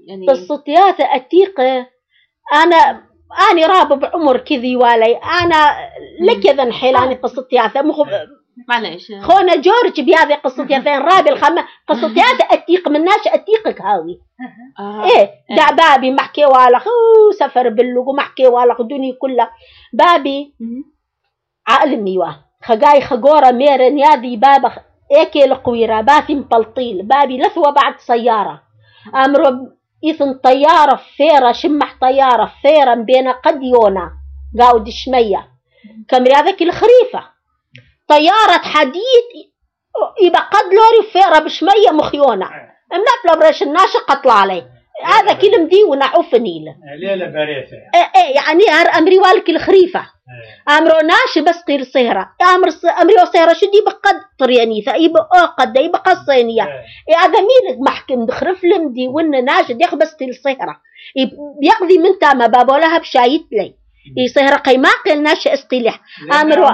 يعني قصتيات أتيقة أنا راب بعمر كذي والي أنا لكذا نحيلاني قصتيات معلش خونا جورج بهذه قصتياتين رابي الخمة قصتيات أتيق من ناش أتيقك هاوي إيه دا بابي محكي والخ سفر باللوق ومحكي والخ دني كلها بابي عالمي واه خجاي خجورة ميرن يادي بابا إيكي القويرة باتي مطلطيل بابي لثوة بعد سيارة أمر إذن طيارة فيرة شمح طيارة فيرة بين قديونا قاود شمية كمري هذاك الخريفة طيارة حديد يبقى قد لوري فيرة بشمية مخيونة منقلب بريش الناشا قطلع علي هذا كلم دي ونعوفني له ليلة بريثة يعني أمري والك الخريفة أمرو ناشي بس قير صهرة أمري وصهرة شدي بقد طريانيثة يبقى قد يبقى الصينية هذا مين محكم دخرف لمدي وإن ناشي ياخ بس قير صهرة يقضي من تاما بابا لها بشايت لي يصهر قيماق الناشي استيلح أمرو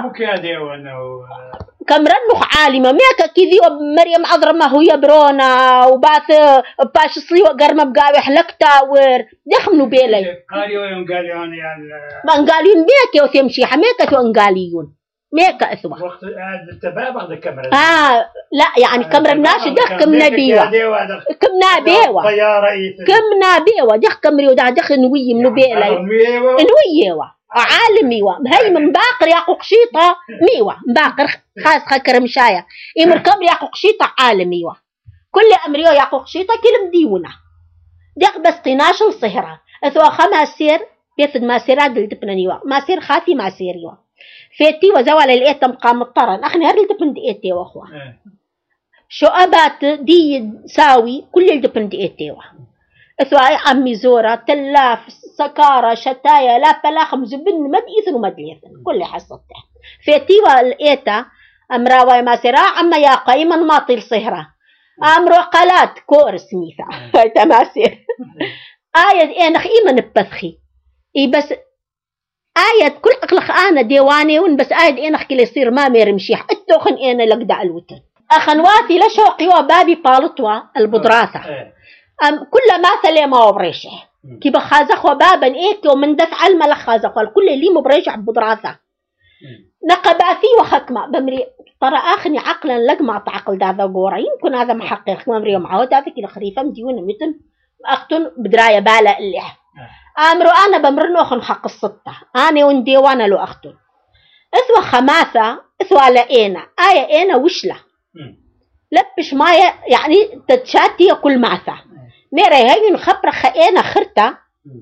كمرنخ عالمة ميكا كذي مريم عذر ما هو يبرونا وباث باش صلي وقرم بقاوي حلقتا ور يخمنوا بيلي قاليون قاليون يعني ما قاليون ميكا وثمشي حميكا وانقاليون ميكا اثوا وقت التباب هذا كاميرا لا يعني كاميرا ناشي دخ كم نبيوه كم نبيوه كم نبيوه دخ كاميرا وده دخ نوي من بيلي نويوه عالمي هاي من باقر يا قشيطة ميوة باقر خاص خكر مشايا إمر كمر يا قشيطة عالمي كل أمريو يا قشيطة كلم ديونا دق بس طناش الصهرة أثوا خما سير بيفد ما سيرات دلتبنانيوا ما سير خاتي ما سيريوا فيتي وزوال الإيتم قام الطرن أخني هرل دبن ديتي وأخوة شو أبات دي ساوي كل الدبن ديتي أثوا عمي زورة تلاف سكارة شتايا لا فلا خمس بن مديثن ومدليثن كل حصته فيتيوا الإيتا أمراوي ما سرا عما يا قيما ماطل صهرة أمرو قلات كورس ميثا تماسير آية إنخ إيمن ببثخي بس آية كل أقلق أنا ديواني ون بس آية إنخ كل يصير ما ميرمشيح التوخن إنا لقدع الوتن أخنواتي لشوقي وبابي بالطوا البدراثة كل ما ثلي ما وبريشه كي بخازخ وبابا إيك ومن دفع الملخ خازخ والكل اللي مبريش بدراثة نقباثي وحكمة بمري ترى آخني عقلا لقمع تعقل هذا قورا يمكن هذا محقق مريم معود هذا كي الخريفة مديون متن أختن بدراية بالا اللح أمرو أنا بمرنوخن حق السطة أنا وندي وانا لو أختن إثوى خماثة إثوى لأينا آية إينا وشلة لبش مايا يعني تتشاتي كل معثة ميرا هاي خبرة خينا خرطة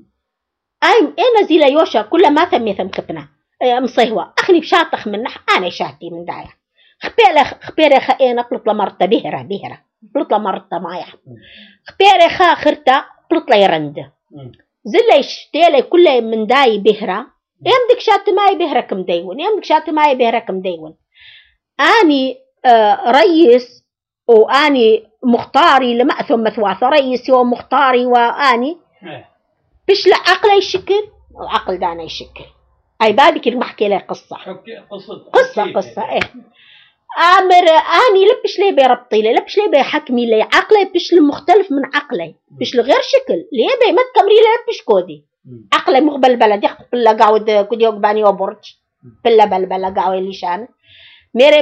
أنا زي ليوشا كل ما ثمي كبنا مصيهوا أخني بشاطخ من نح أنا شاتي من دايا خبيرة خينا بلطلة مرتة بهرة بلطلة مرتة مايا خبيرة خرطة بلطلة يرند زي يشتيلي كل من داي بهرة يمدك شات ماي بهرة كم ديون يمدك شات ماي بهرة كم ديون أني رئيس وأني مختاري لما ثم مثواث رئيسي ومختاري وأني بش لا عقل يشكل وعقل دانا يشكل أي بابك المحكي لي قصة إيه أمر أني لبش لي بيربطي لي لبش لي بيحكمي لي عقلي بش مختلف من عقلي بش غير شكل ليه بي ما تكمري لي بش كودي عقلي مقبل بلد يخطب بلا قاود كودي يقباني وبرج بلا بلبلا قاوي اللي شان ميري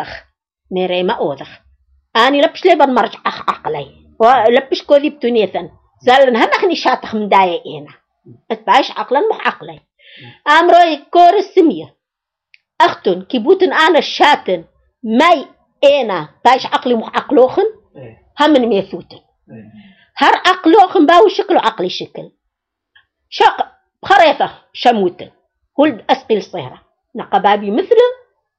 ما أوذخ أني لبش لي بنمرج عقلي ولبش كودي بتونيثن زالن هم أخني شاتخ من دايقينا أتبايش عقلا مح عقلي أمري كور السمية أختن كيبوتن أنا الشاتن ماي إينا بايش عقلي مح عقلوخن هم من ميثوتن هر عقلوخن باو شكل عقلي شكل شاق خريطة شموتن ولد أسقي الصهرة نقبابي مثله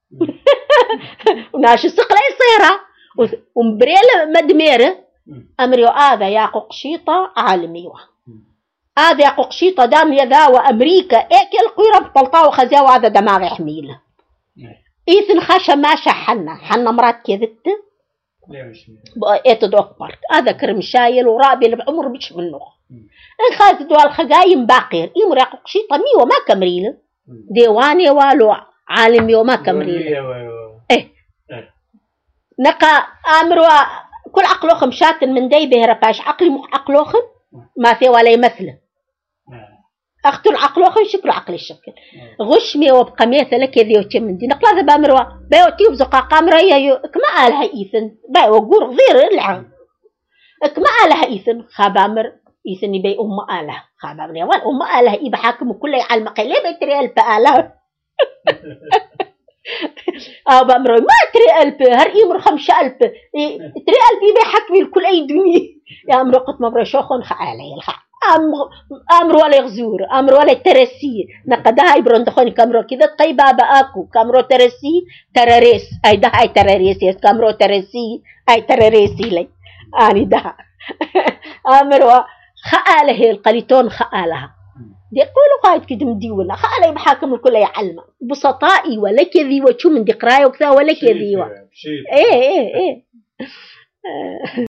وناشي سقلي الصهرة ومبريلة مدميرة أمريو هذا يا قشيطة عالميوه هذا يا قشيطة دام يذا وأمريكا إيك القيرة بطلطاو خزاو هذا دماغ يحميله إيثن خاشا ما حنا مرات كذت إيتد أكبر هذا كرم شايل ورابي العمر بيش منه إن خاز دوال خجايم باقير إمر يا قشيطة ميوه ما كمريله ديواني والو عالميوه ما كمريله إيه نقا أمروا كل عقلوخم شاتن من دي بهرباش عقلي مخ عقلوخم ما في ولا يمثله أختو العقل وأخو شكل عقل الشكل غش مي وبقى مثلا كذي وكم من دي نقلا ذا بامروا بيوتي وبزقا قامرة كما آلها إيثن باي وقور غير العام كما آلها إيثن خابامر إيثن يبي آلها خابامر يوان آلها إيبا حاكم كل على قليل بيتري ألف آلها بامروا ما تري ألف هر إيمر 5000 تري ألف يبي حكمي الكل أي دنيا يا أمر قط مبرا شوخون خالي الخ أمر ولا يغزور أمر ولا ترسي نقدها يبرون دخوني كامرو كذا طيبة بأكو كامرو ترسي تراريس أي ده أي تراريس يس كامرو ترسي أي تراريسي لي أني ده أمر خاله القليتون خالها دي يقولوا قاعد كده مديونا خاله بحاكم الكل يعلمه بسطائي ولا كذي وشو من دي قرايه وكذا ولا كذي إيه